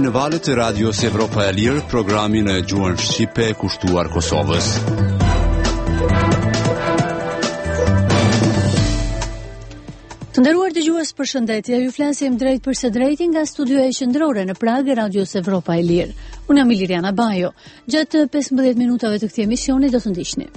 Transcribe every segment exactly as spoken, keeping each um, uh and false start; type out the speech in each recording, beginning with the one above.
në valët e Radios Evropa e Lirë, programin e gjuhën shqipe kushtuar Kosovës. Të nderuar dëgjues, përshëndetje. Ju flasim drejt për së drejti nga studioja qendrore në Prag e Radios Evropa e Lirë. Unë jam Iliriana Bajo. Gjatë pesëmbëdhjetë minutave të këtij emisioni do të ndiqni.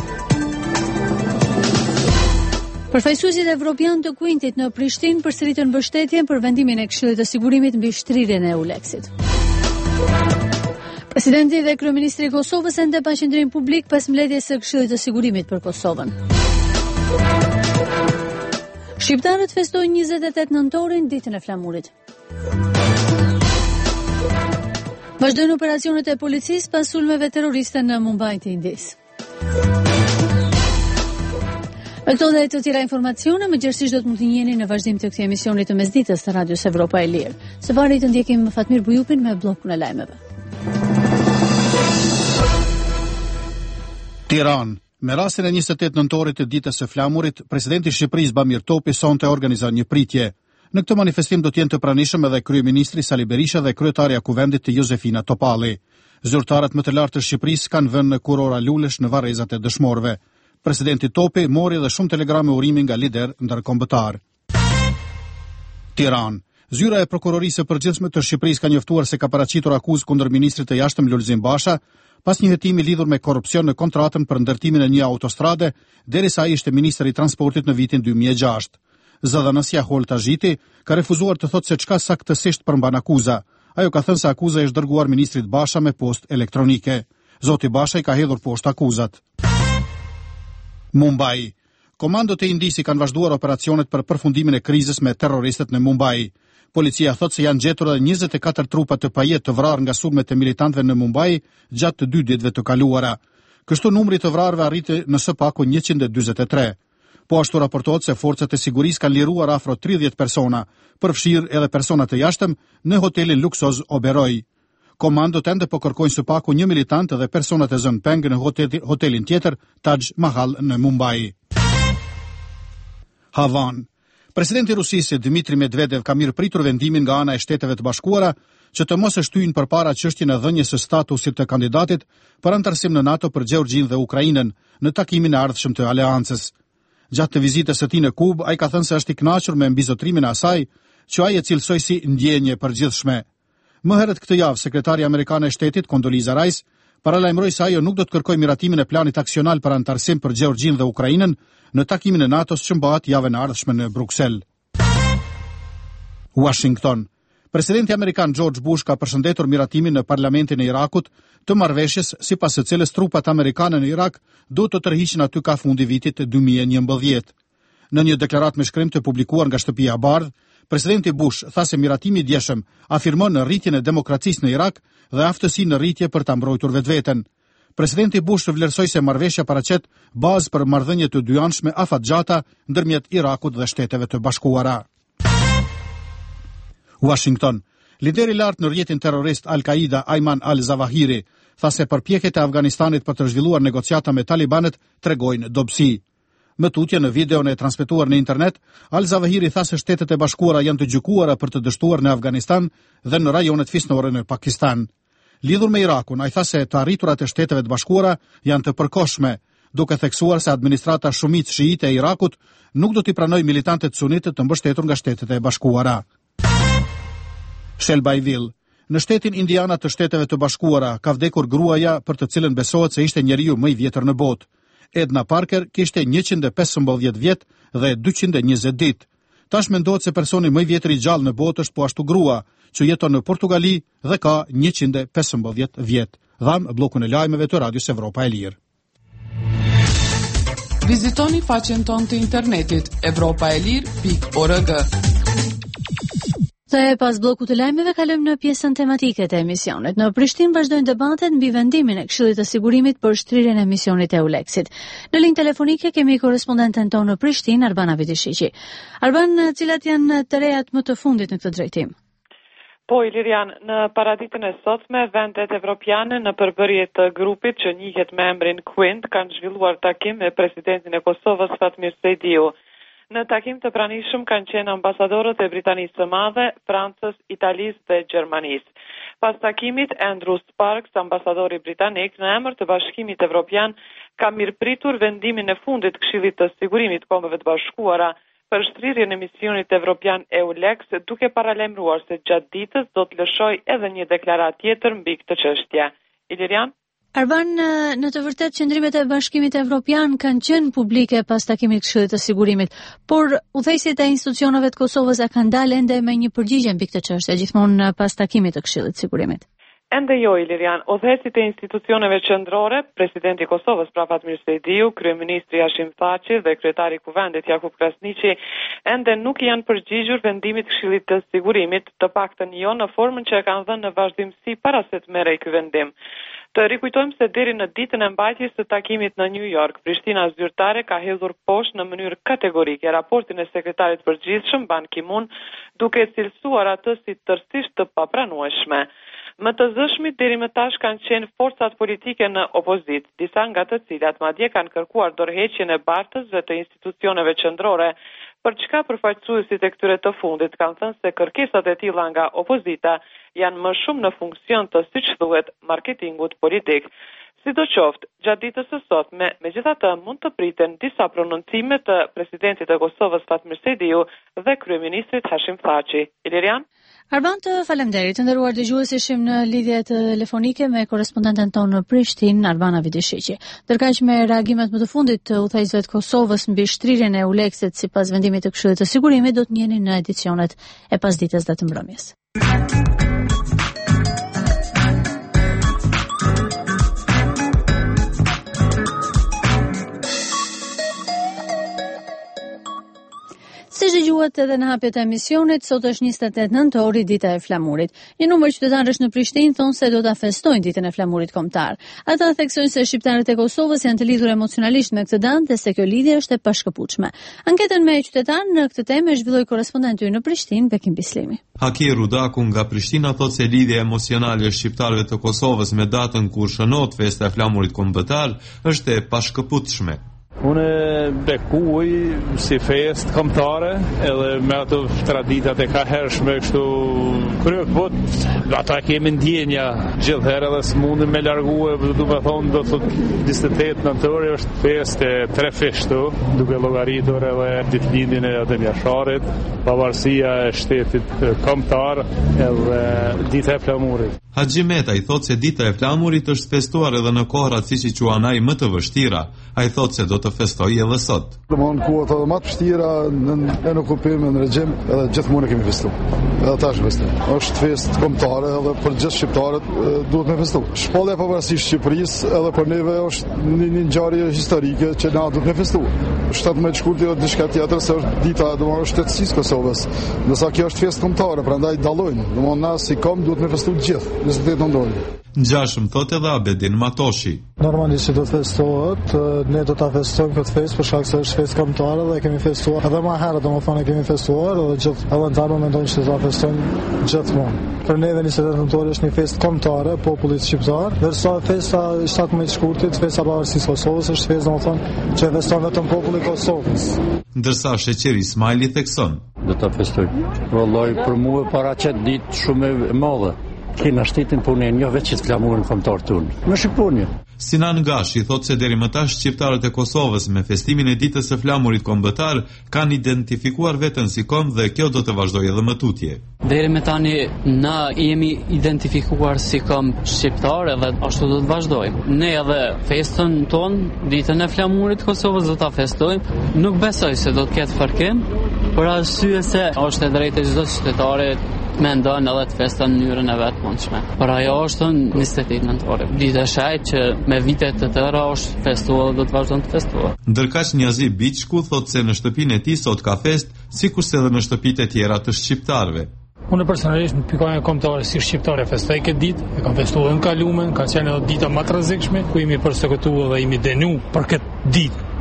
Përfaqësuesit evropian të Quintit në Prishtinë përsëritën mbështetjen për vendimin e Këshillit të Sigurimit mbi shtrirjen e EULEX-it. Presidenti dhe kryeministri i Kosovës ende pa qendrim publik pas mbledhjes së Këshillit të Sigurimit për Kosovën. Shqiptarët festojnë njëzet e tetë nëntorin, ditën e flamurit. Vazhdojnë operacionet e policisë pas sulmeve terroriste në Mumbai të Indisë. Me këto dhe të tjera informacione, më gjërësisht do të mund të njeni në vazhdim të këtij emisioni të mesditës të Radios Evropa e Lirë. Së pari të ndjekim Fatmir Bujupin me bllokun e lajmeve. Tiranë. Me rastin e njëzet e tetë nëntorit të ditës së flamurit, presidenti i Shqipërisë Bamir Topi sonte organizon një pritje. Në këtë manifestim do të jenë të pranishëm edhe kryeministri Sali Berisha dhe kryetaria e Kuvendit të Jozefina Topalli. Zyrtarët më të lartë të Shqipërisë kanë vënë në kurora lulesh në varrezat e dëshmorëve. Presidenti Topi mori dhe shumë telegrame urimi nga lider ndërkombëtar. Tiranë. Zyra e Prokurorisë së Përgjithshme të Shqipërisë ka njoftuar se ka paraqitur akuzë kundër ministrit të jashtëm Lulzim Basha pas një hetimi lidhur me korrupsion në kontratën për ndërtimin e një autostrade, derisa ai ishte ministri i transportit në vitin dy mijë e gjashtë. Zëdhënësia Hol Tazhiti ka refuzuar të thotë se çka saktësisht përmban akuza. Ajo ka thënë se akuza është dërguar ministrit Basha me postë elektronike. Zoti Basha i ka hedhur poshtë akuzat. Mumbai. Komandot e Indisi kanë vazhduar operacionet për përfundimin e krizës me terroristët në Mumbai. Policia thotë se janë gjetur edhe njëzet e katër trupa të pajet të vrarë nga sulmet e militantëve në Mumbai gjatë të dy ditëve të kaluara. Kështu numri të vrarëve arriti në së paku njëqind e dyzet e tre. Po ashtu raportohet se forcat e sigurisë kanë liruar afro tridhjetë persona, përfshirë edhe persona të jashtëm në hotelin luksoz Oberoi. Komandot ende po kërkojnë së paku një militant dhe personat e zënë peng në hotel, hotelin tjetër Taj Mahal në Mumbai. Havan. Presidenti i Rusisë Dmitri Medvedev ka mirëpritur vendimin nga ana e Shteteve të Bashkuara që të mos e shtyjnë përpara çështjen e dhënies së statusit të kandidatit për antarësim në NATO për Gjeorgjinë dhe Ukrainën në takimin e ardhshëm të aleancës. Gjatë të vizitës së tij në Kubë, ai ka thënë se është i kënaqur me mbizotrimin e asaj, që ai e cilësoi si ndjenje përgjithshme. Më herët këtë javë, sekretari amerikan e Shtetit Condoleezza Rice paralajmëroi se ajo nuk do të kërkojë miratimin e planit aksional për antarësim për Gjeorgjinë dhe Ukrainën në takimin e NATO-s që mbahet javën e ardhshme në Bruksel. Washington. Presidenti amerikan George Bush ka përshëndetur miratimin në parlamentin e Irakut të marrëveshjes sipas së cilës trupat amerikane në Irak do të tërhiqen aty ka fundi vitit dy mijë e njëmbëdhjetë. Në një deklaratë me shkrim të publikuar nga shtëpia e bardhë, presidenti Bush tha se miratimi i djeshëm afirmon në rritjen e demokracisë në Irak dhe aftësinë në rritje për ta mbrojtur vetveten. Presidenti Bush vlerësoi se marrëveshja paraqet bazë për marrëdhënie të dyanshme afatgjata ndërmjet Irakut dhe Shteteve të Bashkuara. Washington. Lideri i lartë në rrjetin terrorist Al-Qaida Ayman al-Zawahiri tha se përpjekjet e Afganistanit për të zhvilluar negociata me talibanët tregojnë dobësi. Më tutje në videon e transmetuar në internet, Al-Zawahiri tha se Shtetet e Bashkuara janë të gjykuara për të dështuar në Afganistan dhe në rajonet fisnore në Pakistan. Lidhur me Irakun, ai tha se të arriturat e Shteteve të Bashkuara janë të përkohshme, duke theksuar se administrata shumicë shiite e Irakut nuk do t'i pranojë militantët sunitë të mbështetur nga Shtetet e Bashkuara. Shelbyville. Në shtetin Indiana të Shteteve të Bashkuara ka vdekur gruaja për të cilën besohet se ishte njeriu më i vjetër në botë. Edna Parker kishte njëqind e pesëmbëdhjetë vjet dhe dyqind e njëzet ditë. Tash mendohet se personi më i vjetër i gjallë në botë është po ashtu grua, që jeton në Portugali dhe ka njëqind e pesëmbëdhjetë vjet. Dham bllokun e lajmeve të Radios Evropa e Lirë. Vizitoni faqen tonë të internetit evropaelir pikë org. Dhe pas bllokut të lajmeve kalojmë në pjesën tematike të emisionit. Në Prishtinë vazhdojnë debatet mbi vendimin e Këshillit të Sigurimit për shtrirjen e misionit e EULEX-it. Në linjë telefonike kemi korrespondenten tonë në Prishtinë, Arbana Vidishiqi. Arban, cilat janë të rejat më të fundit në këtë drejtim? Po, Ilirian, në paraditën e sotme, vendet evropiane në përbërje të grupit që njihet me emrin Quint kanë zhvilluar takim me presidentin e Kosovës Fatmir Sejdiu. Në takim të pranishëm kanë qenë ambasadorët e Britanisë së Madhe, Francës, Italisë dhe Gjermanisë. Pas takimit, Andrew Sparks, ambasadori britanik, në emër të Bashkimit Evropian, ka mirëpritur vendimin e fundit Këshillit të Sigurimit të Kombeve të Bashkuara për shtrirjen e misionit evropian EULEX, duke paralajmëruar se gjatë ditës do të lëshojë edhe një deklaratë tjetër mbi këtë çështje. Ilirian? Arban, në të vërtetë qëndrimet e Bashkimit Evropian kanë qenë publike pas takimit të Këshillit të Sigurimit, por udhëheqësit e institucioneve të Kosovës a kanë dalë ende me një përgjigje mbi këtë çështje gjithmonë pas takimit të Këshillit të Sigurimit? Ende jo, Ilirian. Udhëheqësit e institucioneve qendrore, presidenti i Kosovës Fatmir Sejdiu, kryeministri Hashim Thaçi dhe kryetari i Kuvendit Jakub Krasniqi ende nuk janë përgjigjur vendimit të Këshillit të Sigurimit, të paktën jo në formën që e kanë dhënë në vazhdimsi para se të merrej ky vendim. Të rikujtojmë se deri në ditën e mbajtjes së takimit në New York, Prishtina zyrtare ka hedhur poshtë në mënyrë kategorike raportin e sekretarit përgjithshëm Ban Ki-moon, duke cilësuar atë si tërësisht të papranueshme. Më të zëshmit deri më tash kanë qenë forcat politike në opozit, disa nga të cilat madje kanë kërkuar dorëheqjen e bartësve të institucioneve qendrore, për çka përfaqësuesit e këtyre të fundit kanë thënë se kërkesat e tilla nga opozita janë më shumë në funksion të, siç thuhet, marketingut politik. Sidoqoftë, gjatë ditës së sotme, megjithatë mund të priten disa prononcime të presidentit të Kosovës Fatmir Sejdiu dhe kryeministrit Hashim Thaçi. Ilirian? Arban, të faleminderit, të nderuar dëgjues, ishim në lidhje telefonike me korrespondenten tonë në Prishtinë, Arbana Vidishiqi. Ndërkaq me reagimet më të fundit të udhëheqësve të Kosovës mbi shtrirjen e EULEX-it sipas vendimit të Këshillit të Sigurimit, do të njihni në edicionet e pasdites dhe të mbrëmjes. Si dëgjuat edhe në hapjet e emisionit, sot është njëzet e tetë nëntori, dita e flamurit. Një numër qytetarësh në Prishtinë thonë se do ta festojnë ditën e flamurit kombëtar. Ata theksojnë se shqiptarët e Kosovës janë të lidhur emocionalisht me këtë datë dhe se kjo lidhje është e pashkëputshme. Anketën me qytetarë në këtë temë e zhvilloi korrespondenti ynë në Prishtinë, Bekim Bislimi. Haki Rudaku nga Prishtina thotë se lidhja emocionale e shqiptarëve të Kosovës me datën kur shënohet festa e flamurit kombëtar është e pashkëputshme. Unë bekuj si fest kombëtare edhe me ato traditat e ka hershme kështu kryek, po ata kemi ndjenja gjithherë edhe s'mundem me largue, du me thonë do të njëzet e tetë nëntori është fest e tre fishtu, duke llogaritur edhe ditëlindjen e atë mjasharit, pavarësia e shtetit kombëtar edhe dita e flamurit. Haxhi Meta i thotë se dita e flamurit është festuar edhe në kohrat siç i quajnë ai më të vështira. Ai thotë se do të festojë edhe sot. Domthon kohët edhe më të vështira në në okupim në regjim, edhe gjithmonë kemi festuar. Edhe tash festojmë. Është festë kombëtare edhe për gjithë shqiptarët duhet me festu. Shpallja e pavarësisë së Shqipërisë edhe për neve është një, një ngjarje historike që na duhet me festu. shtatëmbëdhjetë shkurti është diçka tjetër, se është dita domosdoshmë shtetësisë Kosovës. Ndërsa kjo është festë kombëtare, prandaj dallojnë. Domthonë na si kom duhet me festu gjithë. njëzet e tetë nëntori. Ngjashëm thotë edhe Abedin Matoshi. Normalisht do të festohet, ne do ta festojmë këtë festë për shkak se është festë kombëtare dhe kemi festuar edhe më herët, domethënë kemi festuar edhe gjithë edhe ndarë mendojnë që do ta festojmë gjithmonë. Për neve njëzet e tetë nëntori është një festë kombëtare, popullit shqiptar, ndërsa festa e shtatëmbëdhjetë shkurtit, festa e pavarësisë së Kosovës, është festë domethënë që feston vetëm populli i Kosovës. Ndërsa Sheqeri Ismaili thekson. Do ta festojmë. Vallai për mua paraqet ditë shumë e madhe. Kena shtetin punë, jo veç të flamurin kombëtar tonë. Më shikoni. Sinan Gashi thotë se deri më tash shqiptarët e Kosovës me festimin e ditës së flamurit kombëtar kanë identifikuar veten si kom dhe kjo do të vazhdojë edhe më tutje. Deri më tani na jemi identifikuar si kom shqiptar edhe ashtu do të vazhdojmë. Ne edhe festën tonë, ditën e flamurit Kosovës do ta festojmë. Nuk besoj se do të ketë fërkim, për arsye se është e drejtë e çdo qytetari me ndonë edhe të festa në njërën e vetë mundshme. Por ajo është njëzet e tetë nëntori. Dita e shajt që me vitet të tëra është festuar dhe do të vazhdon të festuar. Ndërkaq Njazi Biçku thotë se në shtëpinë e tij sot ka fest, sikurse edhe në shtëpitë e tjera të shqiptarëve. Unë personalisht në pikojnë e kombëtare si shqiptare festoj këtë ditë, e kam festuar në kalumen, ka qenë edhe dita më të rrezikshme, ku jemi përsekutuar dhe jemi denu për këtë ditë.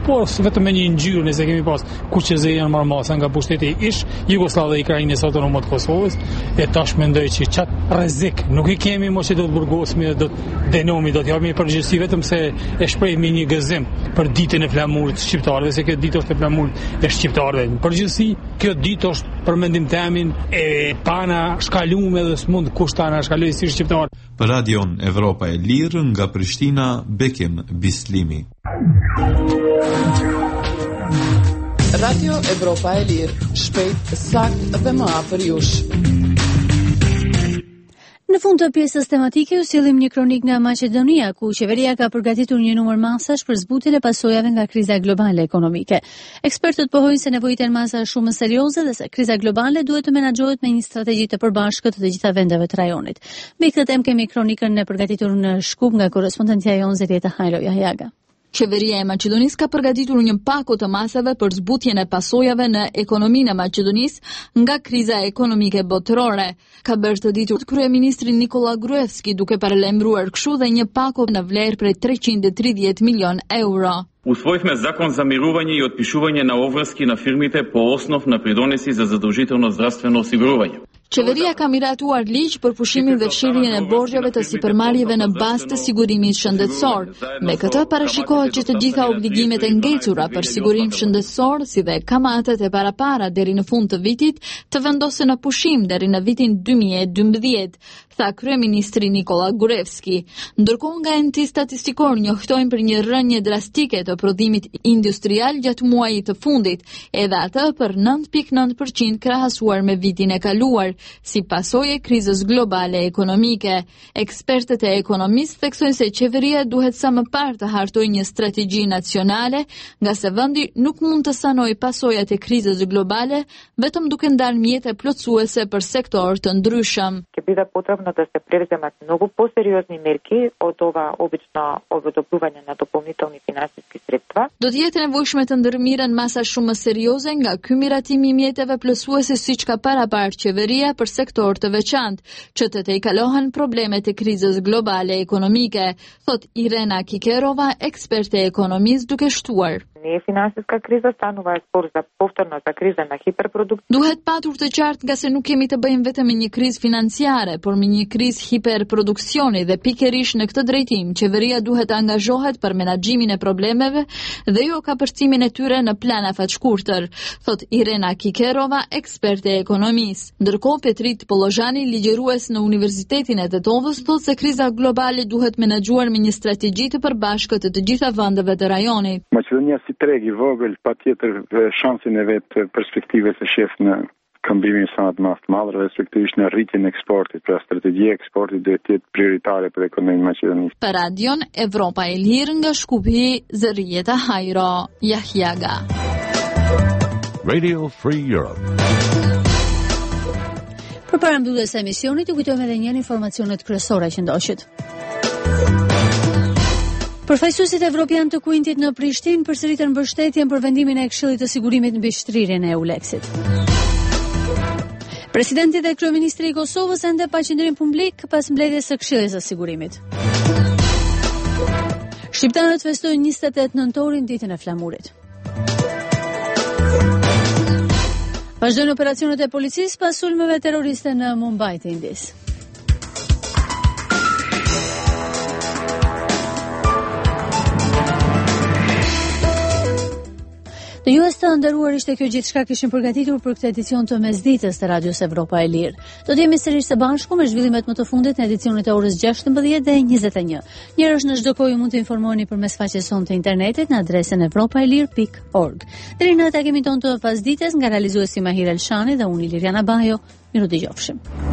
por vetëm me një ngjyrë nëse kemi pas kuqeze janë marrë masa nga pushteti ish Jugoslavia dhe i Krajinës Autonome të Kosovës, e tash mendoj që çat rrezik nuk i kemi më që do të burgosemi, do të denomi, do të japim përgjegjësi vetëm se e shprehmi një gëzim për ditën e flamurit shqiptarëve, se kjo ditë është e flamurit e shqiptarëve. Në përgjithësi, kjo ditë është për mendim temin e pana shkalume dhe s'mund kushtana shkaloj si shqiptar. Për Radion Evropa e Lirë nga Prishtina, Bekim Bislimi. Radio Evropa e Lirë, shpejt, sakt dhe më afër jush. Në fund të pjesës tematike u sillim një kronik nga Maqedonia, ku qeveria ka përgatitur një numër masash për zbutjen e pasojave nga kriza globale ekonomike. Ekspertët pohojnë se nevojiten masa shumë më serioze dhe se kriza globale duhet të menaxhohet me një strategji të përbashkët të gjitha vendeve të rajonit. Mbi këtë temë kemi kronikën e përgatitur në Shkup nga korrespondentja jon Zelieta Hajlo Jahjaga. Qeveria e Maqedonisë ka përgatitur një paketë të masave për zbutjen e pasojave në ekonominë e Maqedonisë nga kriza ekonomike botërore. Ka bërë të ditur kryeministri Nikola Gruevski, duke paralajmëruar kështu dhe një paketë në vlerë prej treqind e tridhjetë milion euro. Usvojihме закон за мирување и отпишување на обврски на фирмите по основ на придонеси за задолжително здравствено осигурување. Qeveria ka miratuar ligj për pushimin dhe fshirjen e borxheve të sipërmarrjeve në bazë të sigurimit shëndetësor. Me këtë parashikohet që të gjitha obligimet e ngecura për sigurim shëndetësor, si dhe kamatet e parapara deri në fund të vitit, të vendosen në pushim deri në vitin dy mijë e dymbëdhjetë, tha kryeministri Nikola Gruevski. Ndërkohë nga enti statistikor njohtojnë për një rënje drastike të prodhimit industrial gjatë muajit të fundit, edhe atë për nëntë pikë nëntë përqind krahasuar me vitin e kaluar, si pasojë e krizës globale ekonomike. Ekspertët e ekonomisë theksojnë se qeveria duhet sa më parë të hartojë një strategji nacionale, nga se vendi nuk mund të sanojë pasojat e krizës globale vetëm duke ndarë mjete plotësuese për sektor të ndryshëm. Ќе биде потребно да се предземат многу посериозни мерки од ова обично одобрување на дополнителни финансиски средства. Do të jetë nevojshme të ndërmiren masa shumë më serioze nga ky miratim i mjeteve plotësuese siç ka paraparë qeveria për sektor të veçantë, që të tejkalohen problemet e krizës globale ekonomike, thot Irena Kikerova, eksperte e ekonomisë, duke shtuar. Не е финансиска криза, станува спор за повторно за криза на хиперпродукција. Duhet patur të qartë nga se nuk kemi të bëjmë vetëm me një krizë financiare, por me një krizë hiperproduksioni dhe pikërisht në këtë drejtim, qeveria duhet të angazhohet për menaxhimin e problemeve dhe jo kapërcimin e tyre në plan afatshkurtër, thot Irena Kikerova, eksperte e ekonomisë. Ndërkohë Petrit Pollozhani, ligjërues në Universitetin e Tetovës, thotë se kriza globale duhet menaxhuar me një strategji të përbashkët të gjitha vendeve të rajonit. Maqedonia si treg i vogël, patjetër shansin e vet perspektive të shef në këmbimin sa të mas të madh, respektivisht në rritjen e eksportit. Pra strategjia e eksportit duhet të jetë prioritare për ekonominë maqedonisë. Për Radion Evropa e Lirë nga Shkupi, Zerieta Hajro Jahjaga. Radio Free Europe. Përpara mbylljes së emisionit, ju kujtojmë edhe një informacionet kryesore që ndoqët. Përfaqësuesit evropian të Kuintit në Prishtinë përsëritën mbështetjen për vendimin e Këshillit të Sigurimit mbi shtrirjen e EULEX-it. Presidenti dhe kryeministri i Kosovës ende pa qendrim publik pas mbledhjes së Këshillit të Sigurimit. Shqiptarët festojnë njëzet e tetë nëntorin, ditën e flamurit. Vazhdojnë operacionet e policisë pas sulmeve terroriste në Mumbai të Indisë. Në ju e së të ndëruar ishte kjo gjithë shka kishim përgatitur për këtë edicion të mesditës të Radios Evropa e Lirë. Do të jemi sërish së bashku me zhvillimet më të fundit në edicionit e orës gjashtëmbëdhjetë dhe njëzet e një. Njërë është në çdo kohë ju mund të informoni përmes faqes sonë të internetit në adresën evropaelir pikë org. Deri në takimin tonë të pasdites nga realizuesi Mahir Elshani dhe unë Liriana Bajo, miru dëgjofshim.